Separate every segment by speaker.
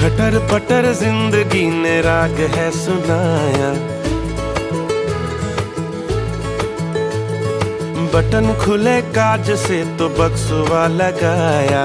Speaker 1: खटर पटर जिंदगी ने राग है सुनाया, बटन खुले काज से तो बक्सुआ लगाया।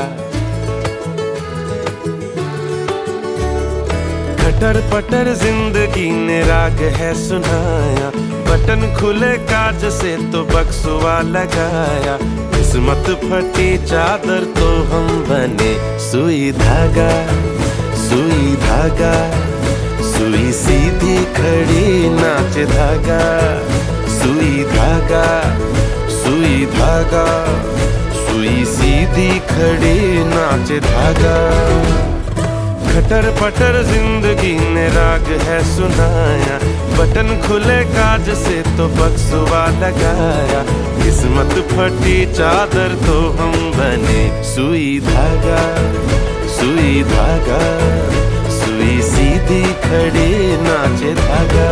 Speaker 1: खटर पटर जिंदगी ने राग है सुनाया, बटन खुले काज से तो बक्सुआ लगाया। किस्मत फटी चादर तो हम बने सुई धागा, सुई धागा, सुई सीधी खड़ी नाच धागा। सुई धागा, सुई धागा, सुई सीधी खड़ी नाच धागा। खटर पटर जिंदगी ने राग है सुनाया, बटन खुले काज से तो बक्सुआ लगाया। किस्मत फटी चादर तो हम बने सुई धागा, सुई धागा, सुई सीधी खड़ी नाच धागा।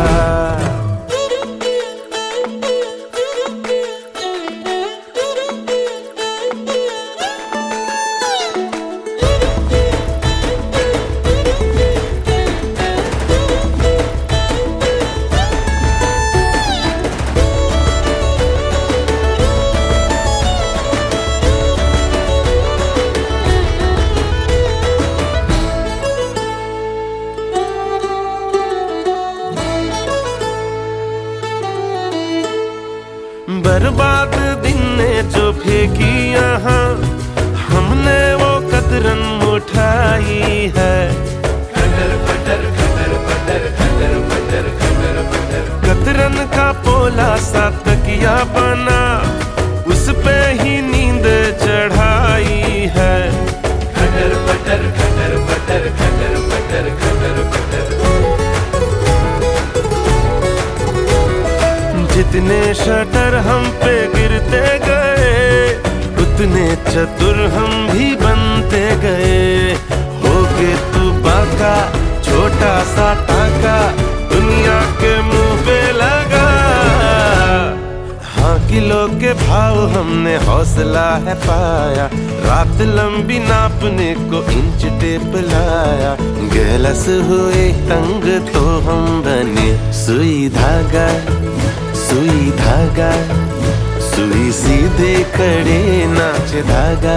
Speaker 1: बर्बाद दिन ने जो फेंकी यहाँ, हमने वो कतरन उठाई है। खटर पटर, खटर पटर, खटर पटर, खटर पटर। कतरन का पोला सा तकिया बना, उस पे ही नींद चढ़ाई है। खटर पटर, खटर पटर, खटर पटर, खटर पटर। जितने शटर हम पे गिरते गए, उतने चतुर हम भी बनते गए। होके तू बाका छोटा सा टाका, दुनिया के मुंह पे लगा। हाँ किलो के भाव हमने हौसला है पाया, रात लंबी नापने को इंच टेप लाया। गिलस हुए तंग तो हम बने सुई धागा, सुई धागा, सुई सीधे खड़े नाच धागा।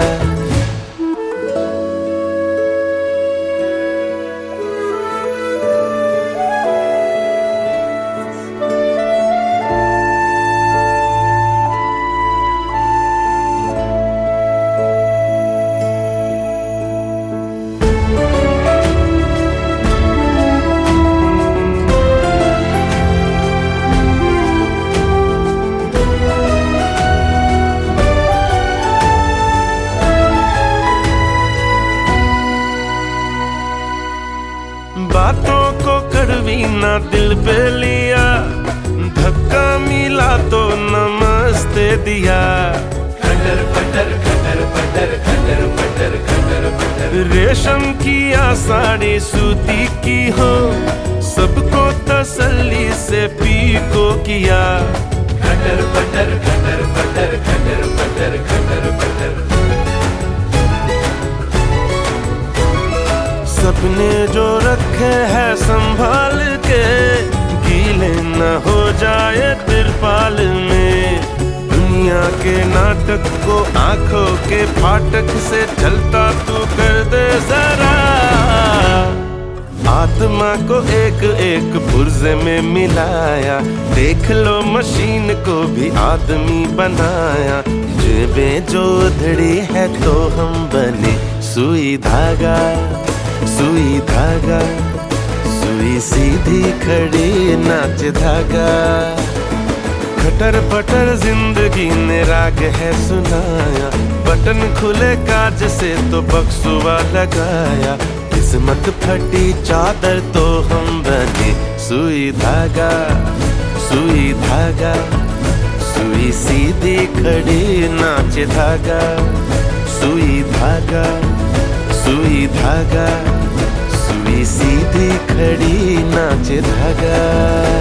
Speaker 1: बातों को कड़वी ना दिल पे लिया, धक्का मिला तो नमस्ते दिया। खटर पटर, खटर पटर, खटर पटर, खटर पटर। रेशम की साड़ी सूती की हो, सबको तसल्ली से पीको किया। खटर पटर, खटर पटर, खटर पटर, खटर पटर। सपने जो रखे हैं संभाल के, गीले न हो जाए तिरपाल में। दुनिया के नाटक को आंखों के फाटक से चलता तू कर दे जरा। आत्मा को एक एक पुर्जे में मिलाया, देख लो मशीन को भी आदमी बनाया। जेबें जो उधड़ी है तो हम बने सुई धागा, सुई धागा, सुई सीधी खड़ी नाच धागा। खटर पटर जिंदगी ने राग है सुनाया, बटन खुले काज से तो बक्सुआ लगाया। किस्मत फटी चादर तो हम बने सुई धागा, सुई धागा, सुई सीधी खड़ी नाच धागा। सुई धागा, सुई धागा, सुई सीधी खड़ी नाच धागा।